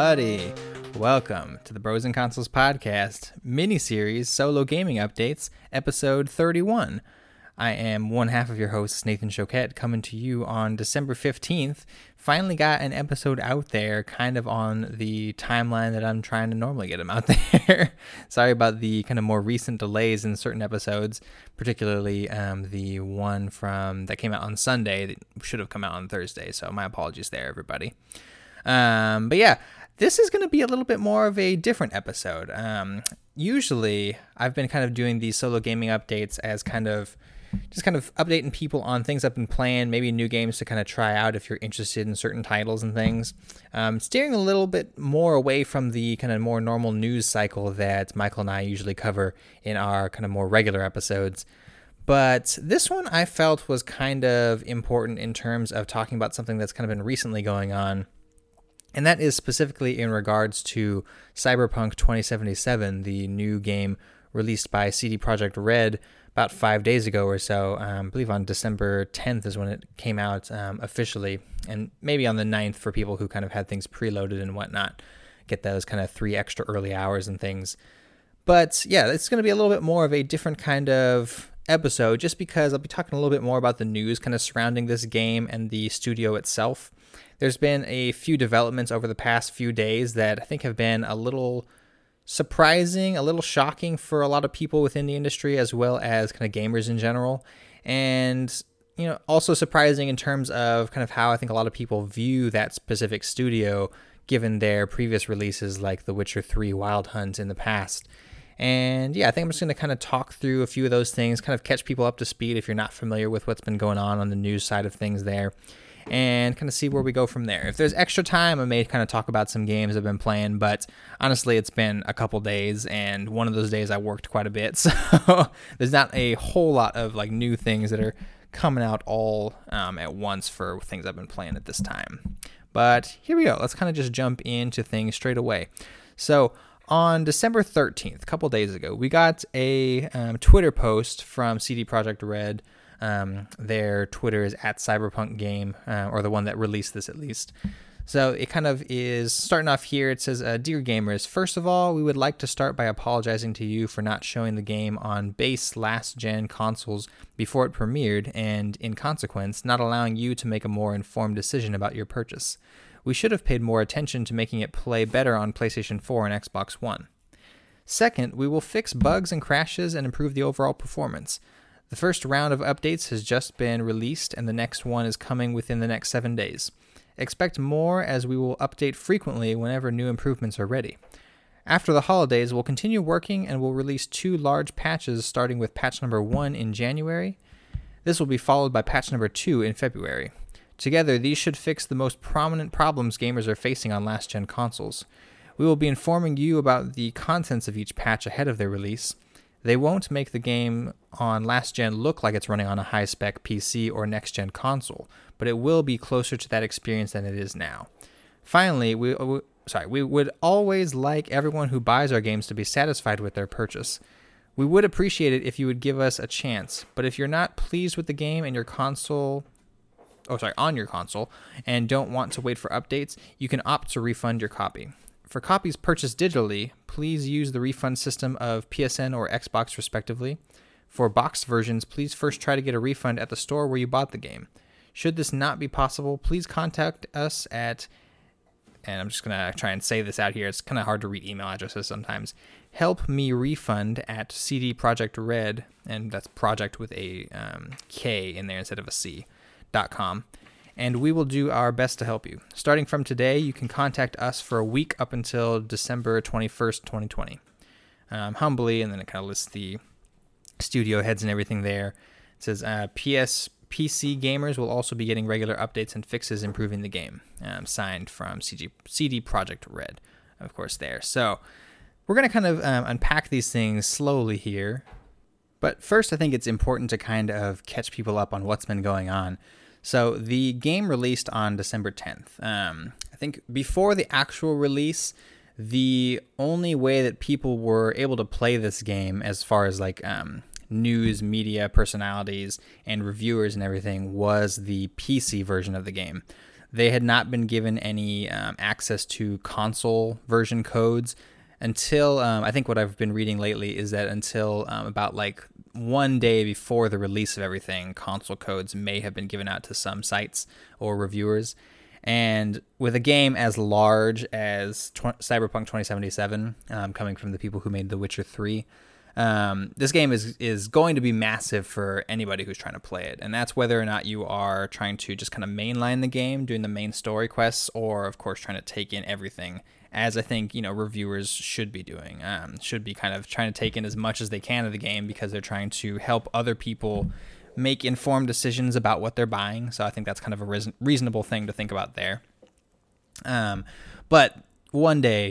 everybody. Welcome to the Bros and Consoles podcast, mini-series solo gaming updates, episode 31. I am one half of your host, Nathan Choquette, coming to you on December 15th. Finally got an episode out there, kind of on the timeline that I'm trying to normally get them out there. Sorry about the kind of more recent delays in certain episodes, particularly the one that came out on Sunday that should have come out on Thursday. So my apologies there, everybody. But yeah, this is going to be a little bit more of a different episode. Usually, I've been kind of doing these solo gaming updates as kind of updating people on things I've been playing, maybe new games to kind of try out if you're interested in certain titles and things. Steering a little bit more away from the kind of more normal news cycle that Michael and I usually cover in our kind of more regular episodes. But this one I felt was kind of important in terms of talking about something that's kind of been recently going on. And that is specifically in regards to Cyberpunk 2077, the new game released by CD Projekt Red about 5 days ago or so. I believe on December 10th is when it came out officially, and maybe on the 9th for people who kind of had things preloaded and whatnot, get those kind of 3 extra early hours and things. But yeah, it's going to be a little bit more of a different kind of episode, just because I'll be talking a little bit more about the news kind of surrounding this game and the studio itself. There's been a few developments over the past few days that I think have been a little surprising, a little shocking for a lot of people within the industry, as well as kind of gamers in general. And, also surprising in terms of kind of how I think a lot of people view that specific studio, given their previous releases like The Witcher 3 Wild Hunt in the past. And yeah, I think I'm just going to kind of talk through a few of those things, kind of catch people up to speed if you're not familiar with what's been going on the news side of things there, and kind of see where we go from there. If there's extra time, I may kind of talk about some games I've been playing, but honestly, it's been a couple days, and one of those days I worked quite a bit, so there's not a whole lot of like new things that are coming out all at once for things I've been playing at this time. But here we go. Let's kind of just jump into things straight away. So on December 13th, a couple days ago, we got a Twitter post from CD Projekt Red. Their Twitter is @CyberpunkGame, or the one that released this at least. So it kind of is starting off here. It says, Dear gamers, first of all, we would like to start by apologizing to you for not showing the game on base last-gen consoles before it premiered, and in consequence, not allowing you to make a more informed decision about your purchase. We should have paid more attention to making it play better on PlayStation 4 and Xbox One. Second, we will fix bugs and crashes and improve the overall performance. The first round of updates has just been released, and the next one is coming within the next 7 days. Expect more, as we will update frequently whenever new improvements are ready. After the holidays, we'll continue working and will release 2 large patches, starting with patch number 1 in January. This will be followed by patch number 2 in February. Together, these should fix the most prominent problems gamers are facing on last-gen consoles. We will be informing you about the contents of each patch ahead of their release. They won't make the game on last-gen look like it's running on a high-spec PC or next-gen console, but it will be closer to that experience than it is now. Finally, we would always like everyone who buys our games to be satisfied with their purchase. We would appreciate it if you would give us a chance, but if you're not pleased with the game and on your console and don't want to wait for updates, you can opt to refund your copy. For copies purchased digitally, please use the refund system of PSN or Xbox respectively. For boxed versions, please first try to get a refund at the store where you bought the game. Should this not be possible, please contact us at, and I'm just going to try and say this out here, it's kind of hard to read email addresses sometimes, helpmerefund@CD Projekt Red, and that's project with a K in there instead of a C, .com. And we will do our best to help you. Starting from today, you can contact us for a week up until December 21st, 2020. Humbly, and then it kind of lists the studio heads and everything there. It says, PC gamers will also be getting regular updates and fixes improving the game. Signed from CD Projekt Red, of course, there. So we're going to kind of unpack these things slowly here. But first, I think it's important to kind of catch people up on what's been going on. So the game released on December 10th. I think before the actual release, the only way that people were able to play this game, as far as like news, media, personalities, and reviewers and everything, was the PC version of the game. they had not been given any access to console version codes until I think what I've been reading lately is that until about like one day before the release of everything, console codes may have been given out to some sites or reviewers. And with a game as large as Cyberpunk 2077, coming from the people who made The Witcher 3, this game is going to be massive for anybody who's trying to play it. And that's whether or not you are trying to just kind of mainline the game, doing the main story quests, or, of course, trying to take in everything, as I think, reviewers should be doing. Should be kind of trying to take in as much as they can of the game because they're trying to help other people make informed decisions about what they're buying. So I think that's kind of a reasonable thing to think about there. But one day,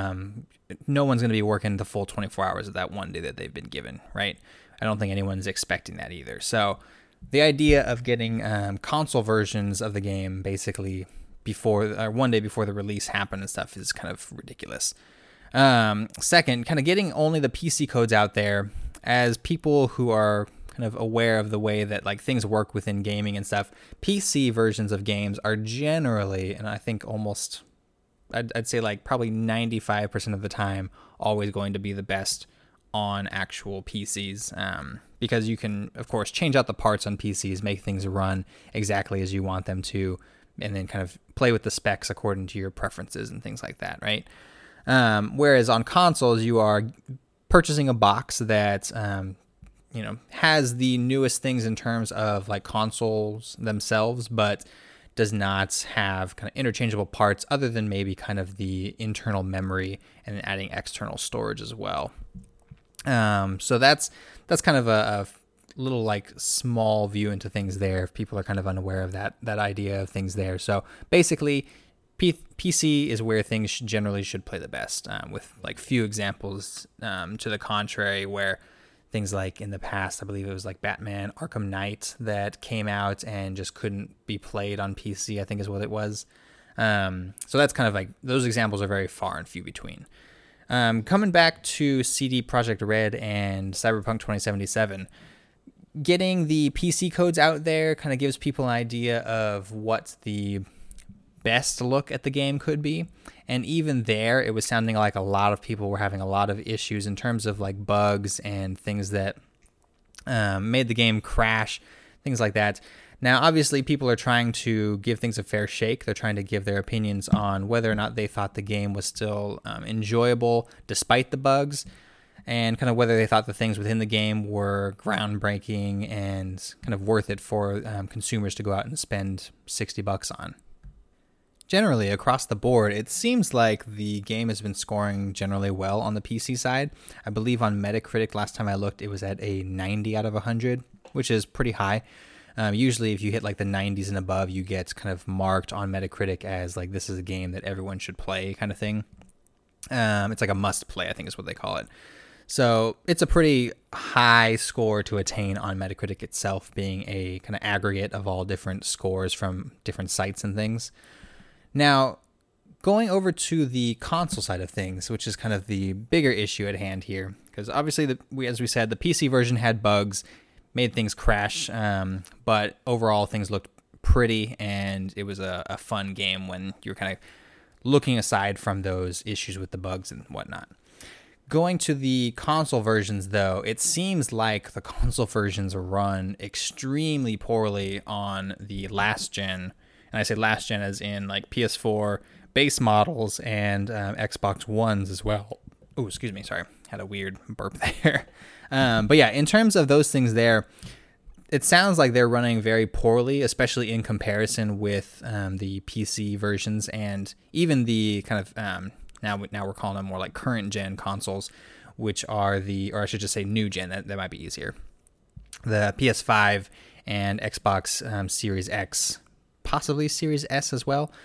no one's going to be working the full 24 hours of that one day that they've been given, right? I don't think anyone's expecting that either. So the idea of getting console versions of the game basically one day before the release happened and stuff is kind of ridiculous. Second, kind of getting only the PC codes out there as people who are kind of aware of the way that like things work within gaming and stuff. PC versions of games are generally, and I think I'd say like probably 95% of the time, always going to be the best on actual PCs, because you can, of course, change out the parts on PCs, make things run exactly as you want them to, and then kind of play with the specs according to your preferences and things like that, right? Whereas on consoles, you are purchasing a box that has the newest things in terms of like consoles themselves, but does not have kind of interchangeable parts other than maybe kind of the internal memory and then adding external storage as well. So that's kind of a little like small view into things there if people are kind of unaware of that idea of things there. So basically PC is where things generally should play the best, with like few examples to the contrary, where things like in the past, I believe it was like Batman Arkham Knight that came out and just couldn't be played on PC, I think is what it was. So that's kind of like, those examples are very far and few between. Coming back to CD Projekt Red and Cyberpunk 2077, getting the PC codes out there kind of gives people an idea of what the best look at the game could be. And even there, it was sounding like a lot of people were having a lot of issues in terms of like bugs and things that made the game crash, things like that. Now, obviously, people are trying to give things a fair shake. They're trying to give their opinions on whether or not they thought the game was still enjoyable despite the bugs, and kind of whether they thought the things within the game were groundbreaking and kind of worth it for consumers to go out and spend $60 on. Generally, across the board, it seems like the game has been scoring generally well on the PC side. I believe on Metacritic, last time I looked, it was at a 90 out of 100, which is pretty high. Usually, if you hit like the 90s and above, you get kind of marked on Metacritic as like, this is a game that everyone should play kind of thing. It's like a must play, I think is what they call it. So it's a pretty high score to attain on Metacritic itself, being a kind of aggregate of all different scores from different sites and things. Now, going over to the console side of things, which is kind of the bigger issue at hand here, because obviously, as we said, the PC version had bugs, made things crash, but overall things looked pretty, and it was a fun game when you're kind of looking aside from those issues with the bugs and whatnot. Going to the console versions, though, it seems like the console versions run extremely poorly on the last gen. And I say last gen as in like PS4 base models and Xbox Ones as well. Oh, excuse me. Sorry. Had a weird burp there. But yeah, in terms of those things there, it sounds like they're running very poorly, especially in comparison with the PC versions and even the kind of, now we're calling them more like current gen consoles, which are or I should just say new gen, that might be easier. The PS5 and Xbox Series X, possibly Series S as well.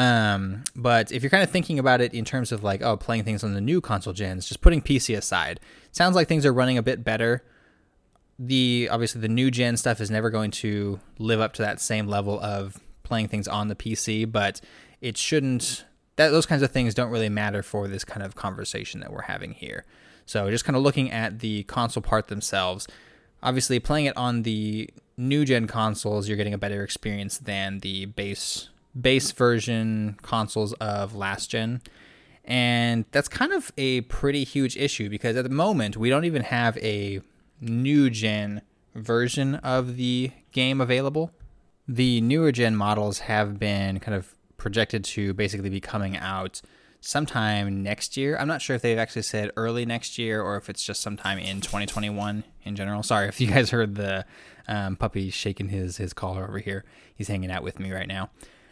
But if you're kind of thinking about it in terms of like, playing things on the new console gens, just putting PC aside, it sounds like things are running a bit better. Obviously the new gen stuff is never going to live up to that same level of playing things on the PC, but it shouldn't, those kinds of things don't really matter for this kind of conversation that we're having here. So just kind of looking at the console part themselves, obviously playing it on the new gen consoles, you're getting a better experience than the base base version consoles of last gen. And that's kind of a pretty huge issue because at the moment, we don't even have a new gen version of the game available. The newer gen models have been kind of projected to basically be coming out sometime next year. I'm not sure if they've actually said early next year or if it's just sometime in 2021 in general. Sorry if you guys heard the puppy shaking his collar over here. He's hanging out with me right now.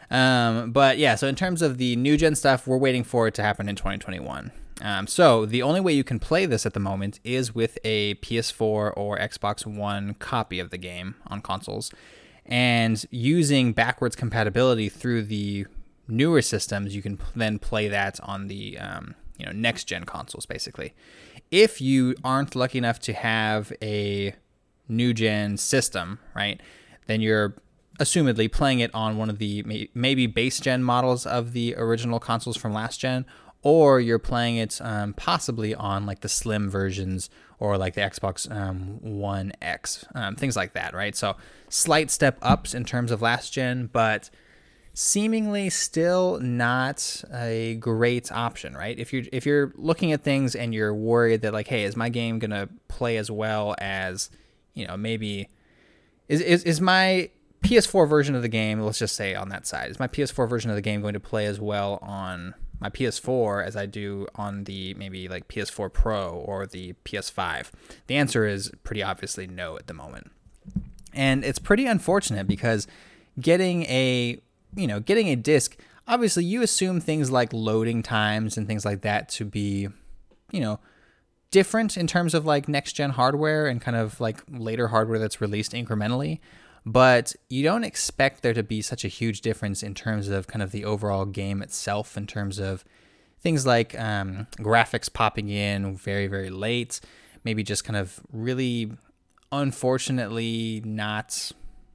But yeah, so in terms of the new gen stuff, we're waiting for it to happen in 2021. So the only way you can play this at the moment is with a PS4 or Xbox One copy of the game on consoles. And using backwards compatibility through the newer systems, you can then play that on the next gen consoles, basically. If you aren't lucky enough to have a new gen system, right, then you're assumedly playing it on one of the maybe base gen models of the original consoles from last gen, or you're playing it possibly on like the slim versions or like the Xbox One X, things like that, right? So slight step ups in terms of last gen, but seemingly still not a great option, right? If you're looking at things and you're worried that like, hey, is my game gonna play as well as, maybe is my PS4 version of the game, let's just say on that side, is my PS4 version of the game going to play as well on my PS4 as I do on the maybe like PS4 Pro or the PS5? The answer is pretty obviously no at the moment. And it's pretty unfortunate because getting a disc, obviously you assume things like loading times and things like that to be, different in terms of like next gen hardware and kind of like later hardware that's released incrementally. But you don't expect there to be such a huge difference in terms of kind of the overall game itself, in terms of things like graphics popping in very, very late, maybe just kind of really, unfortunately, not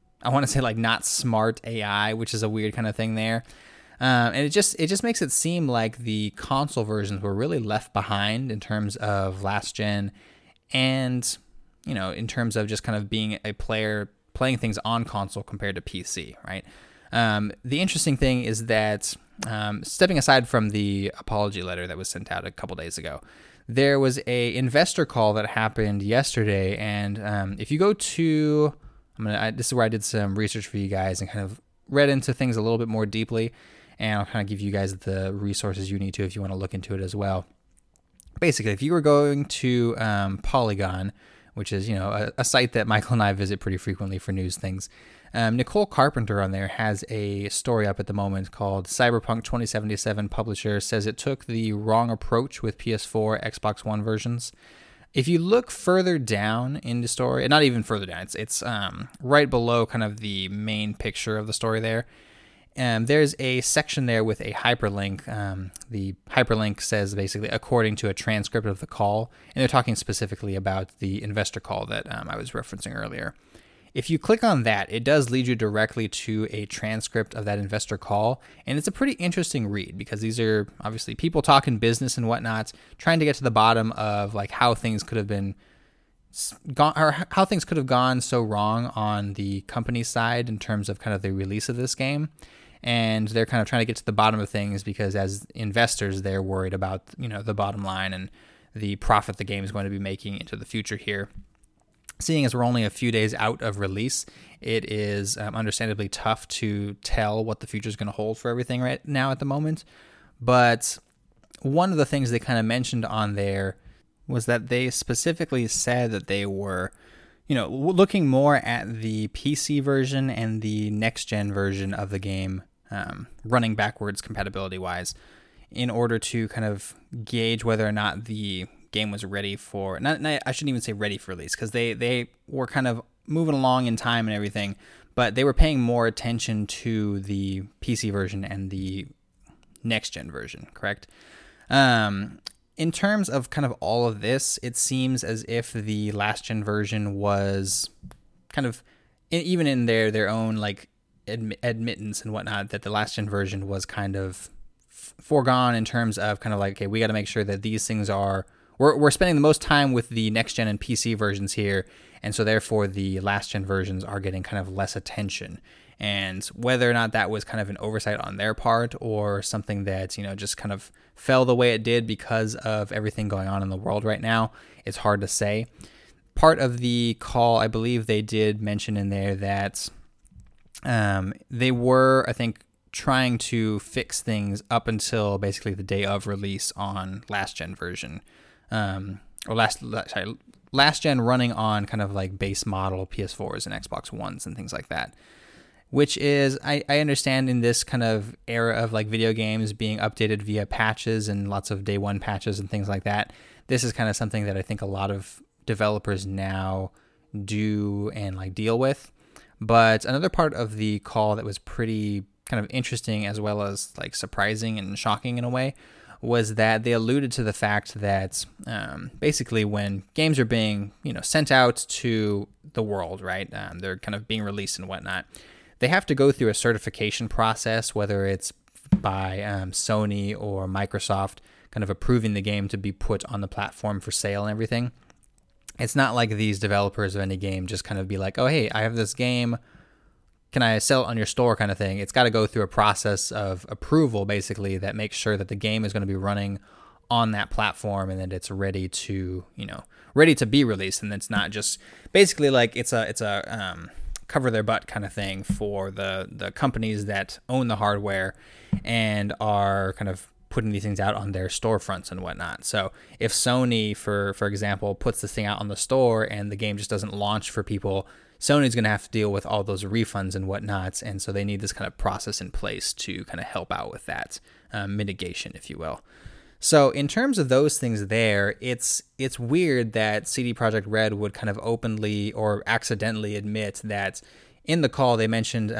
smart AI, which is a weird kind of thing there. And it just makes it seem like the console versions were really left behind in terms of last gen and, in terms of just kind of being a player playing things on console compared to PC, right? The interesting thing is that, stepping aside from the apology letter that was sent out a couple days ago, there was a investor call that happened yesterday, and if you go to, this is where I did some research for you guys and kind of read into things a little bit more deeply, and I'll kind of give you guys the resources you need to if you want to look into it as well. Basically, if you were going to Polygon, which is, a site that Michael and I visit pretty frequently for news things. Nicole Carpenter on there has a story up at the moment called Cyberpunk 2077 Publisher Says It Took the Wrong Approach with PS4, Xbox One versions. If you look further down in the story, not even further down, it's right below kind of the main picture of the story there. There's a section there with a hyperlink. The hyperlink says basically according to a transcript of the call, and they're talking specifically about the investor call that I was referencing earlier. If you click on that, it does lead you directly to a transcript of that investor call, and it's a pretty interesting read because these are obviously people talking business and whatnot, trying to get to the bottom of like how things could have been gone or how things could have gone so wrong on the company side in terms of kind of the release of this game. And they're kind of trying to get to the bottom of things because as investors, they're worried about, the bottom line and the profit the game is going to be making into the future here. Seeing as we're only a few days out of release, it is understandably tough to tell what the future is going to hold for everything right now at the moment. But one of the things they kind of mentioned on there was that they specifically said that they were looking more at the PC version and the next-gen version of the game running backwards compatibility-wise in order to kind of gauge whether or not the game was ready for... I shouldn't even say ready for release because they were kind of moving along in time and everything, but they were paying more attention to the PC version and the next-gen version, correct? In terms of kind of all of this, it seems as if the last-gen version was kind of, even in their own like admittance and whatnot, that the last-gen version was kind of foregone in terms of kind of like, okay, we got to make sure that these things are, we're spending the most time with the next-gen and PC versions here, and so therefore the last-gen versions are getting kind of less attention. And whether or not that was kind of an oversight on their part or something that, just kind of fell the way it did because of everything going on in the world right now, it's hard to say. Part of the call, I believe they did mention in there that they were, I think, trying to fix things up until basically the day of release on last gen version, or last gen running on kind of like base model PS4s and Xbox Ones and things like that. Which is, I understand in this kind of era of like video games being updated via patches and lots of day one patches and things like that. This is kind of something that I think a lot of developers now do and like deal with. But another part of the call that was pretty kind of interesting as well as like surprising and shocking in a way was that they alluded to the fact that basically when games are being, sent out to the world, right? They're kind of being released and whatnot. They have to go through a certification process, whether it's by Sony or Microsoft, kind of approving the game to be put on the platform for sale and everything. It's not like these developers of any game just kind of be like, oh, hey, I have this game. Can I sell it on your store kind of thing? It's got to go through a process of approval, basically, that makes sure that the game is going to be running on that platform and that it's ready to, ready to be released. And it's not just basically like it's a cover their butt kind of thing for the companies that own the hardware and are kind of putting these things out on their storefronts and whatnot. So if Sony, for example, puts this thing out on the store and the game just doesn't launch for people, Sony's going to have to deal with all those refunds and whatnot. And so they need this kind of process in place to kind of help out with that mitigation, if you will. So in terms of those things there, it's weird that CD Projekt Red would kind of openly or accidentally admit that in the call they mentioned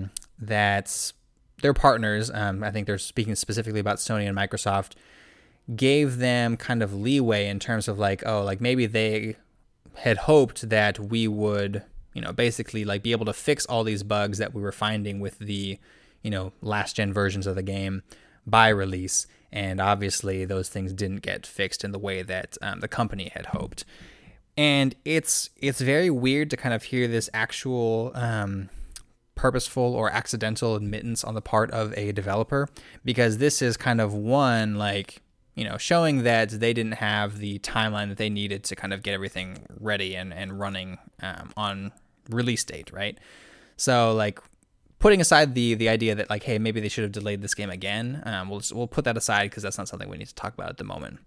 that their partners, I think they're speaking specifically about Sony and Microsoft, gave them kind of leeway in terms of like, oh, like maybe they had hoped that we would, basically like be able to fix all these bugs that we were finding with the, last gen versions of the game by release. And obviously those things didn't get fixed in the way that the company had hoped. And it's very weird to kind of hear this actual purposeful or accidental admittance on the part of a developer, because this is kind of one, like, showing that they didn't have the timeline that they needed to kind of get everything ready and running on release date, right? So like, putting aside the idea that like, hey, maybe they should have delayed this game again, we'll put that aside because that's not something we need to talk about at the moment.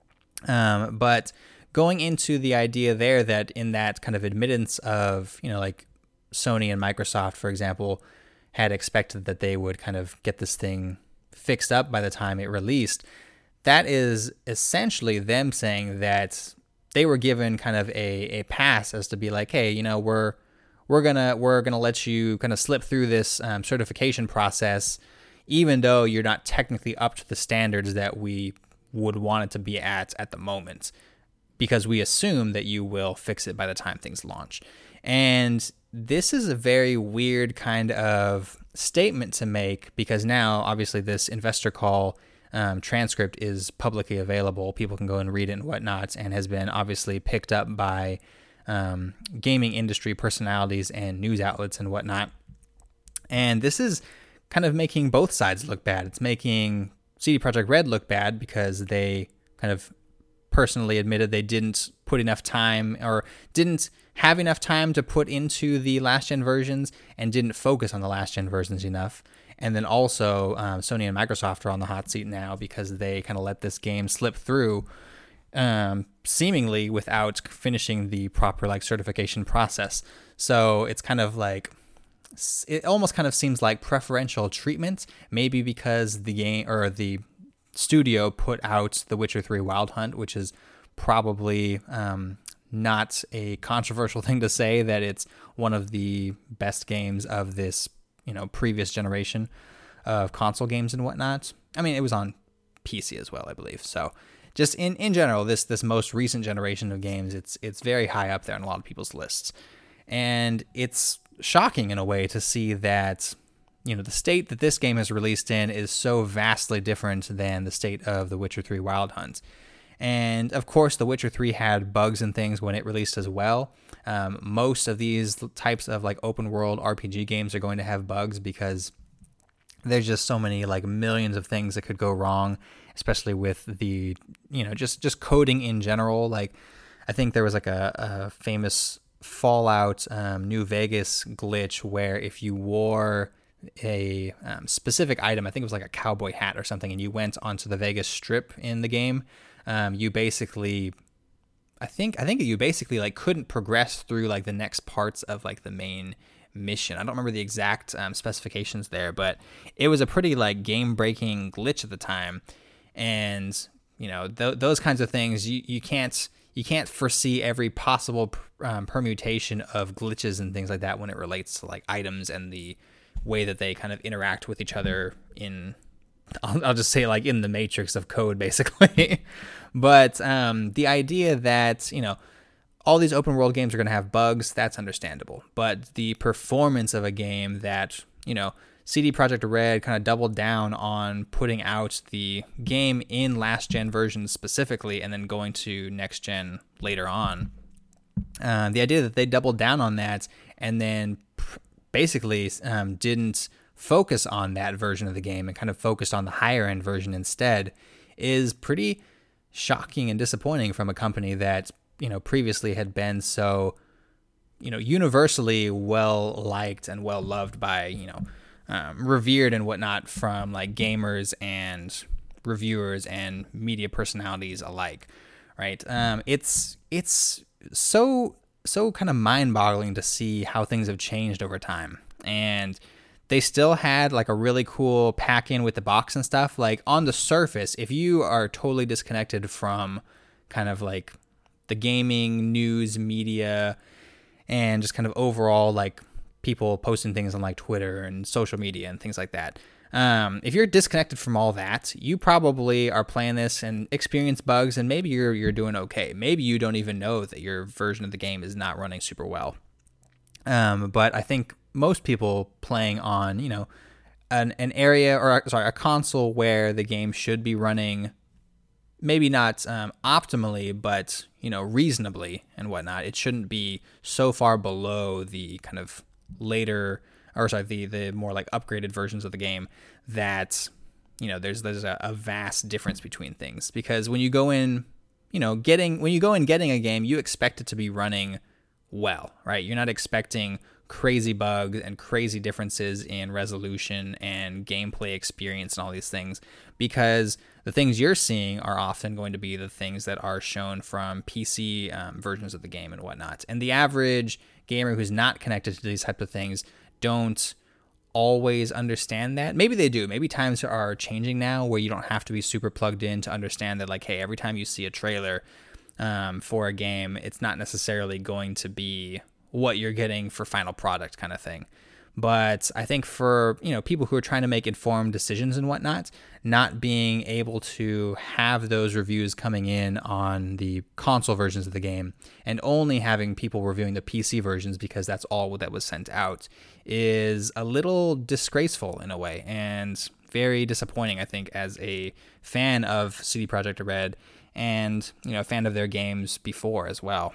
But going into the idea there that in that kind of admittance of, like Sony and Microsoft, for example, had expected that they would kind of get this thing fixed up by the time it released, that is essentially them saying that they were given kind of a pass as to be like, hey, we're gonna let you kind of slip through this certification process, even though you're not technically up to the standards that we would want it to be at the moment, because we assume that you will fix it by the time things launch. And this is a very weird kind of statement to make, because now obviously this investor call transcript is publicly available. People can go and read it and whatnot, and has been obviously picked up by gaming industry personalities and news outlets and whatnot. And this is kind of making both sides look bad. It's making CD Projekt Red look bad because they kind of personally admitted they didn't put enough time or didn't have enough time to put into the last gen versions and didn't focus on the last gen versions enough. And then also Sony and Microsoft are on the hot seat now because they kind of let this game slip through seemingly without finishing the proper like certification process. So it's kind of like, it almost kind of seems like preferential treatment, maybe because the game or the studio put out The Witcher 3 Wild Hunt, which is probably not a controversial thing to say that it's one of the best games of this, previous generation of console games and whatnot. I mean, it was on PC as well, I believe. So just in general, this most recent generation of games, it's very high up there on a lot of people's lists. And it's shocking in a way to see that, the state that this game is released in is so vastly different than the state of The Witcher 3 Wild Hunt. And of course, The Witcher 3 had bugs and things when it released as well. Most of these types of like open world RPG games are going to have bugs because there's just so many like millions of things that could go wrong, especially with the, just coding in general. Like I think there was like a famous Fallout New Vegas glitch where if you wore a specific item, I think it was like a cowboy hat or something, and you went onto the Vegas Strip in the game, you basically, I think you basically like couldn't progress through like the next parts of like the main mission. I don't remember the exact specifications there, but it was a pretty like game breaking glitch at the time. And those kinds of things, you can't foresee every possible permutation of glitches and things like that when it relates to like items and the way that they kind of interact with each other in, I'll just say like in the matrix of code basically. But the idea that, all these open world games are going to have bugs, that's understandable. But the performance of a game that, CD Projekt Red kind of doubled down on putting out the game in last gen versions specifically and then going to next gen later on. The idea that they doubled down on that and then basically didn't focus on that version of the game and kind of focused on the higher end version instead is pretty shocking and disappointing from a company that, previously had been so, universally well liked and well loved by, revered and whatnot from like gamers and reviewers and media personalities alike, right? It's so kind of mind-boggling to see how things have changed over time. And they still had like a really cool pack-in with the box and stuff. Like on the surface, if you are totally disconnected from kind of like the gaming, news, media, and just kind of overall like people posting things on like Twitter and social media and things like that. If you're disconnected from all that, you probably are playing this and experience bugs, and maybe you're doing okay. Maybe you don't even know that your version of the game is not running super well. But I think most people playing on, an area or a console where the game should be running, maybe not optimally, but reasonably and whatnot. It shouldn't be so far below the kind of later, or sorry, the more like upgraded versions of the game that there's a vast difference between things. Because when you go in, getting a game, you expect it to be running well, right? You're not expecting crazy bugs and crazy differences in resolution and gameplay experience and all these things, because the things you're seeing are often going to be the things that are shown from PC versions of the game and whatnot. And the average gamer who's not connected to these types of things don't always understand that. Maybe they do. Maybe times are changing now where you don't have to be super plugged in to understand that, like, hey, every time you see a trailer for a game, it's not necessarily going to be what you're getting for final product kind of thing. But I think for, people who are trying to make informed decisions and whatnot, not being able to have those reviews coming in on the console versions of the game and only having people reviewing the PC versions because that's all that was sent out is a little disgraceful in a way, and very disappointing, I think, as a fan of CD Projekt Red and, a fan of their games before as well.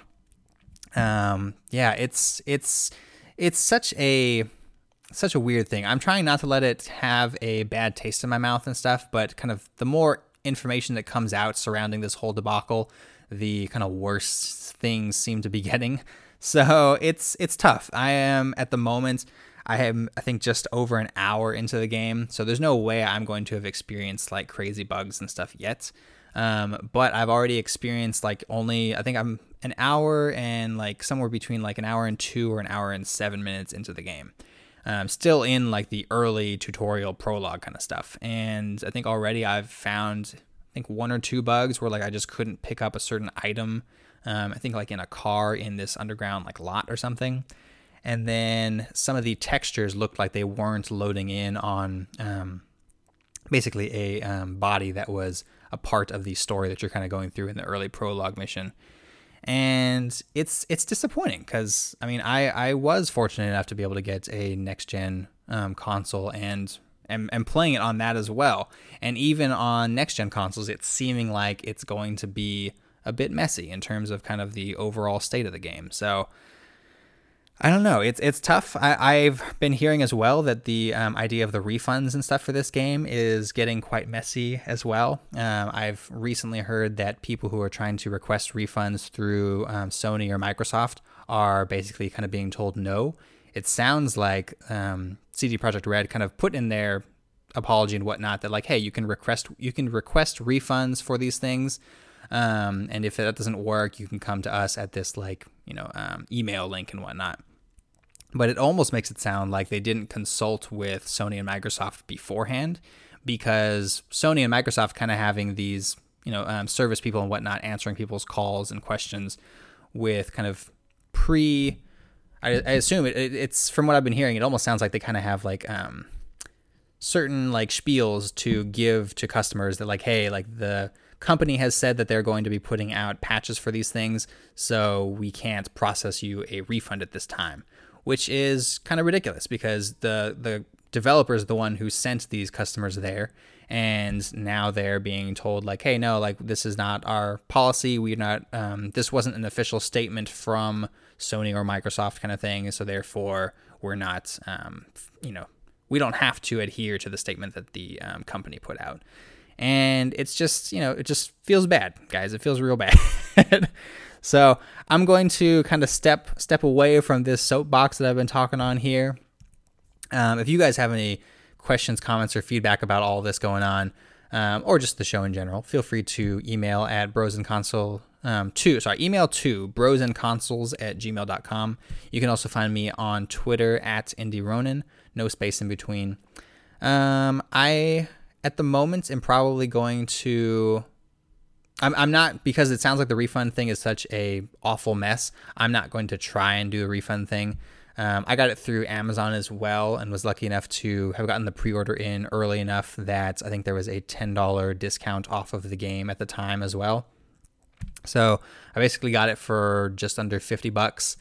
It's such a weird thing. I'm trying not to let it have a bad taste in my mouth and stuff, but kind of the more information that comes out surrounding this whole debacle, the kind of worse things seem to be getting. So it's tough. I am at the moment, I think just over an hour into the game, so there's no way I'm going to have experienced like crazy bugs and stuff yet. But I've already experienced I think I'm an hour and like somewhere between like an hour and 2 or an hour and 7 minutes into the game. Still in like the early tutorial prologue kind of stuff. And I think already I've found, 1 or 2 bugs where like I just couldn't pick up a certain item. I think like in a car in this underground like lot or something. And then some of the textures looked like they weren't loading in on basically a body that was a part of the story that you're kind of going through in the early prologue mission. And it's disappointing because, I was fortunate enough to be able to get a next-gen console and, am playing it on that as well. And even on next-gen consoles, it's seeming like it's going to be a bit messy in terms of kind of the overall state of the game. So I don't know. It's tough. I've been hearing as well that the idea of the refunds and stuff for this game is getting quite messy as well. I've recently heard that people who are trying to request refunds through Sony or Microsoft are basically kind of being told no. It sounds like CD Projekt Red kind of put in their apology and whatnot that like, hey, you can request refunds for these things. And if that doesn't work, you can come to us at this email link and whatnot. But it almost makes it sound like they didn't consult with Sony and Microsoft beforehand, because Sony and Microsoft kind of having these, service people and whatnot answering people's calls and questions with kind of I assume it's from what I've been hearing, it almost sounds like they kind of have like certain like spiels to give to customers that like, hey, like the company has said that they're going to be putting out patches for these things, so we can't process you a refund at this time, which is kind of ridiculous because the developer is the one who sent these customers there, and now they're being told like, hey, no, like this is not our policy. We're not. This wasn't an official statement from Sony or Microsoft kind of thing, so therefore we're not. We don't have to adhere to the statement that the company put out. And it's just, it just feels bad, guys. It feels real bad. So I'm going to kind of step away from this soapbox that I've been talking on here. If you guys have any questions, comments, or feedback about all this going on, or just the show in general, feel free to email at email to brosandconsoles@gmail.com. You can also find me on Twitter at IndieRonin, no space in between. At the moment, I'm probably going to... I'm not, because it sounds like the refund thing is such a awful mess, I'm not going to try and do a refund thing. I got it through Amazon as well and was lucky enough to have gotten the pre-order in early enough that I think there was a $10 discount off of the game at the time as well. So I basically got it for just under $50,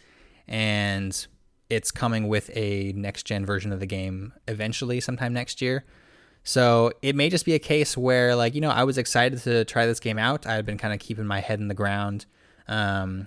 and it's coming with a next-gen version of the game eventually sometime next year. So it may just be a case where, like, I was excited to try this game out. I had been kind of keeping my head in the ground. And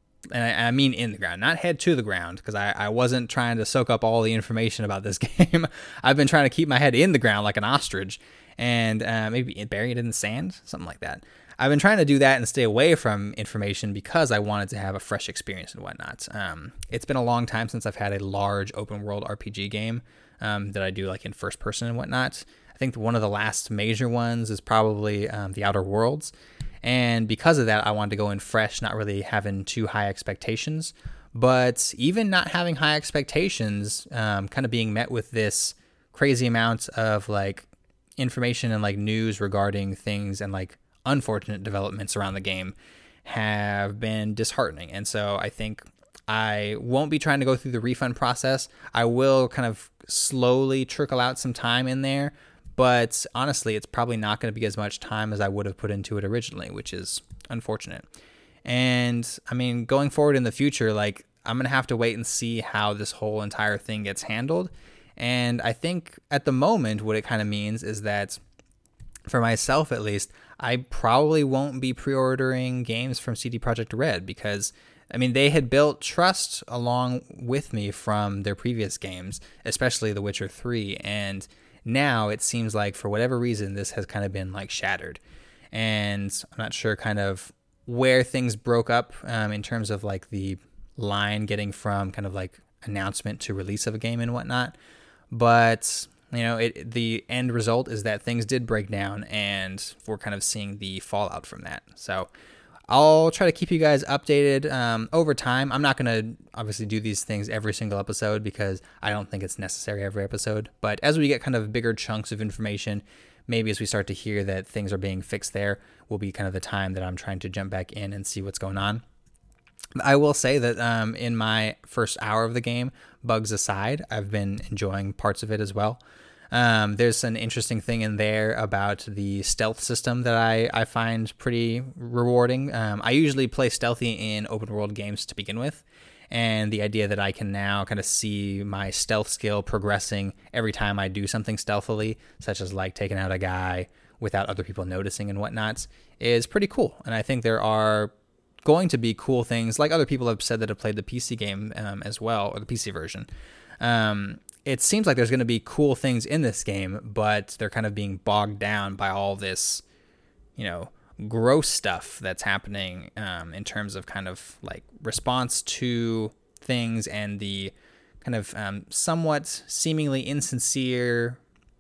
I mean in the ground, not head to the ground, because I wasn't trying to soak up all the information about this game. I've been trying to keep my head in the ground like an ostrich and maybe bury it in the sand, something like that. I've been trying to do that and stay away from information because I wanted to have a fresh experience and whatnot. It's been a long time since I've had a large open world RPG game that I do like in first person and whatnot. I think one of the last major ones is probably The Outer Worlds. And because of that, I wanted to go in fresh, not really having too high expectations. But even not having high expectations, kind of being met with this crazy amount of like information and like news regarding things and like unfortunate developments around the game have been disheartening. And so I think I won't be trying to go through the refund process. I will kind of slowly trickle out some time in there. But honestly, it's probably not going to be as much time as I would have put into it originally, which is unfortunate. And I mean, going forward in the future, like I'm going to have to wait and see how this whole entire thing gets handled. And I think at the moment, what it kind of means is that for myself, at least, I probably won't be pre-ordering games from CD Projekt Red because, I mean, they had built trust along with me from their previous games, especially The Witcher 3. And now it seems like for whatever reason, this has kind of been like shattered. And I'm not sure kind of where things broke up in terms of like the line getting from kind of like announcement to release of a game and whatnot. But, the end result is that things did break down and we're kind of seeing the fallout from that. So I'll try to keep you guys updated over time. I'm not going to obviously do these things every single episode because I don't think it's necessary every episode. But as we get kind of bigger chunks of information, maybe as we start to hear that things are being fixed there, will be kind of the time that I'm trying to jump back in and see what's going on. I will say that in my first hour of the game, bugs aside, I've been enjoying parts of it as well. There's an interesting thing in there about the stealth system that I find pretty rewarding. I usually play stealthy in open world games to begin with, and the idea that I can now kind of see my stealth skill progressing every time I do something stealthily, such as like taking out a guy without other people noticing and whatnot, is pretty cool. And I think there are going to be cool things, like other people have said that have played the PC game as well, or the PC version. It seems like there's going to be cool things in this game, but they're kind of being bogged down by all this, gross stuff that's happening in terms of kind of like response to things and the kind of somewhat seemingly insincerity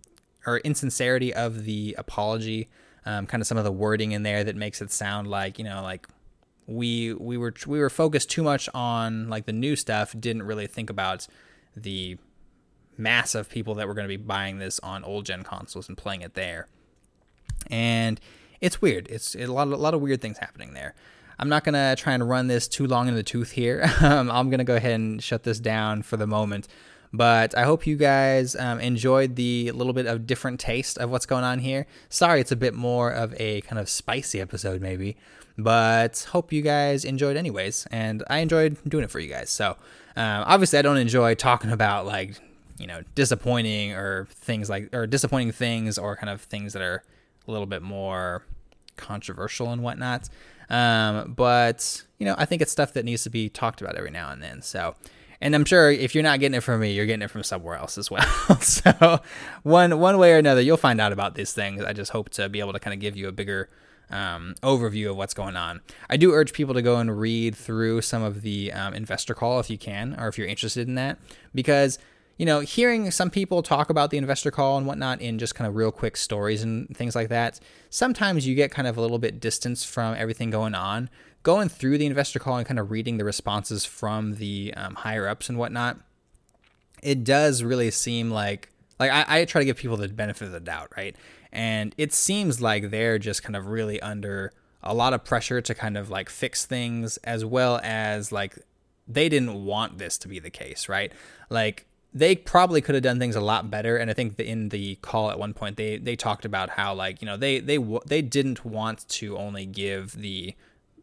of the apology, kind of some of the wording in there that makes it sound like, like we were focused too much on like the new stuff, didn't really think about the mass of people that were going to be buying this on old gen consoles and playing it there. And it's weird. It's a lot of weird things happening there. I'm not going to try and run this too long in the tooth here. I'm going to go ahead and shut this down for the moment. But I hope you guys enjoyed the little bit of different taste of what's going on here. Sorry, it's a bit more of a kind of spicy episode maybe, but hope you guys enjoyed anyways. And I enjoyed doing it for you guys. So obviously I don't enjoy talking about like, disappointing disappointing things or kind of things that are a little bit more controversial and whatnot. But I think it's stuff that needs to be talked about every now and then. So, and I'm sure if you're not getting it from me, you're getting it from somewhere else as well. So one way or another, you'll find out about these things. I just hope to be able to kind of give you a bigger overview of what's going on. I do urge people to go and read through some of the investor call if you can, or if you're interested in that, because hearing some people talk about the investor call and whatnot in just kind of real quick stories and things like that, sometimes you get kind of a little bit distanced from everything going on. Going through the investor call and kind of reading the responses from the higher ups and whatnot, it does really seem like I try to give people the benefit of the doubt, right? And it seems like they're just kind of really under a lot of pressure to kind of like fix things, as well as like they didn't want this to be the case, right? Like, they probably could have done things a lot better, and I think in the call at one point they talked about how like they didn't want to only give the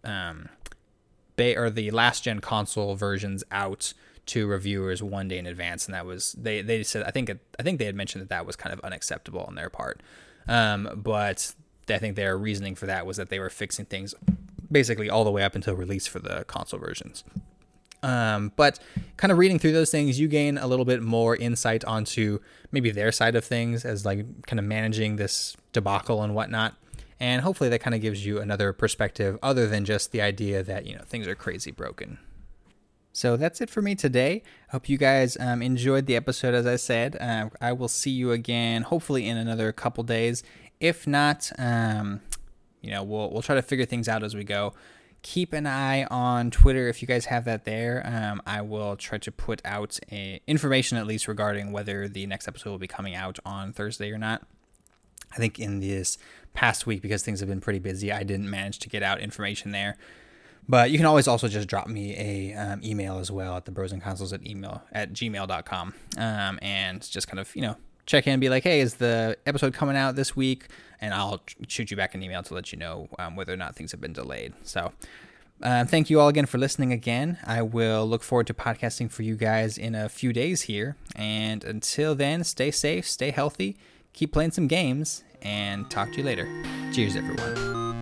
the last gen console versions out to reviewers one day in advance, and that was they said I think they had mentioned that was kind of unacceptable on their part, but I think their reasoning for that was that they were fixing things basically all the way up until release for the console versions. But kind of reading through those things, you gain a little bit more insight onto maybe their side of things as like kind of managing this debacle and whatnot. And hopefully that kind of gives you another perspective other than just the idea that, things are crazy broken. So that's it for me today. Hope you guys enjoyed the episode. As I said, I will see you again, hopefully in another couple days. If not, we'll try to figure things out as we go. Keep an eye on Twitter if you guys have that there. I will try to put out information at least regarding whether the next episode will be coming out on Thursday or not. I think in this past week, because things have been pretty busy, I didn't manage to get out information there. But you can always also just drop me a email as well at thebrosenconsoles@gmail.com, and just kind of check in and be like, hey, is the episode coming out this week? And I'll shoot you back an email to let you know whether or not things have been delayed. So thank you all again for listening again. I will look forward to podcasting for you guys in a few days here. And until then, stay safe, stay healthy, keep playing some games, and talk to you later. Cheers, everyone.